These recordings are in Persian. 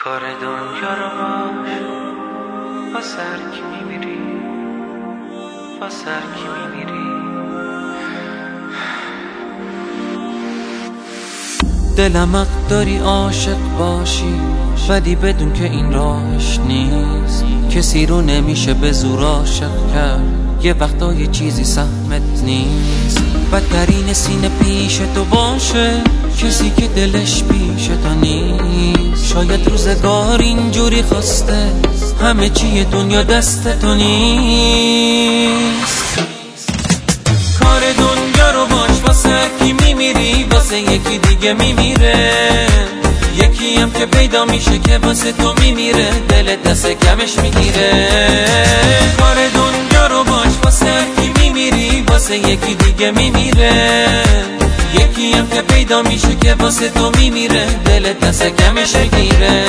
کار دنیا رو باش با سر کی میمیری، با سر کی میمیری. دلم حق داری عاشق باشی، ولی بدون که این راهش نیست. کسی رو نمیشه به زور عاشق کرد، یه وقتا یه چیزی سهمت نیست. بدترین سینه پیش تو باشه کسی که دلش پیش تو نیست. شاید روزگار اینجوری خواسته همه چی دنیا دست تو نیست. کار دنیا رو باش واسه کی میمیری، واسه یکی دیگه میمیره. یکی هم که پیدا میشه که واسه تو میمیره، دلت دست کمش میگیره. کار دنیا رو باش واسه کی میمیری، واسه یکی دیگه میمیره. یکی هم که پیدا میشه که واسه تو میمیره، دلت دست کمش میگیره.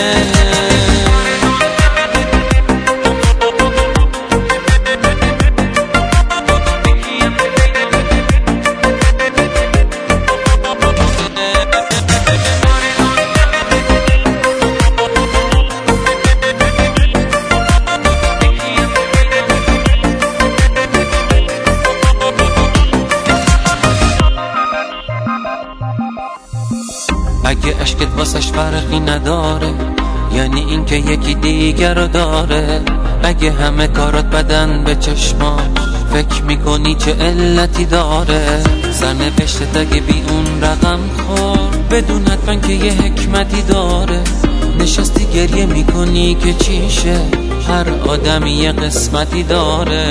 اگه عشقت واسش فرقی نداره، یعنی این که یکی دیگر رو داره. اگه همه کارات بدن به چشماش، فکر میکنی چه علتی داره. سرنوشتت اگه بی اون رقم خور، بدون حتما که یه حکمتی داره. نشستی گریه میکنی که چیشه، هر آدمی یه قسمتی داره.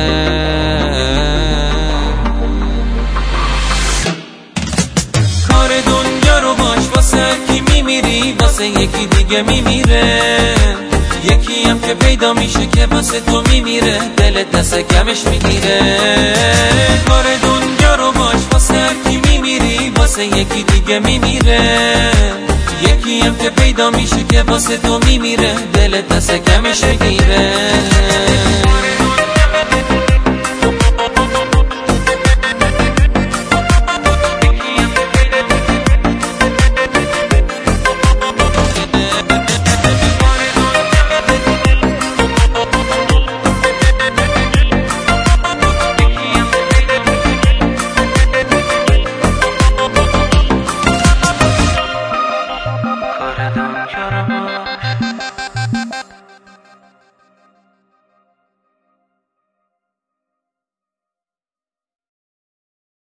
واسه یکی دیگه میمیره. یکی هم که پیدا میشه که واسه تو میمیره، دلت دست کمش میگیره. کار دنیا رو باش واسه کی میمیری، واسه یکی دیگه میمیره. یکی هم که پیدا میشه که واسه تو میمیره، دلت دست کمش میگیره.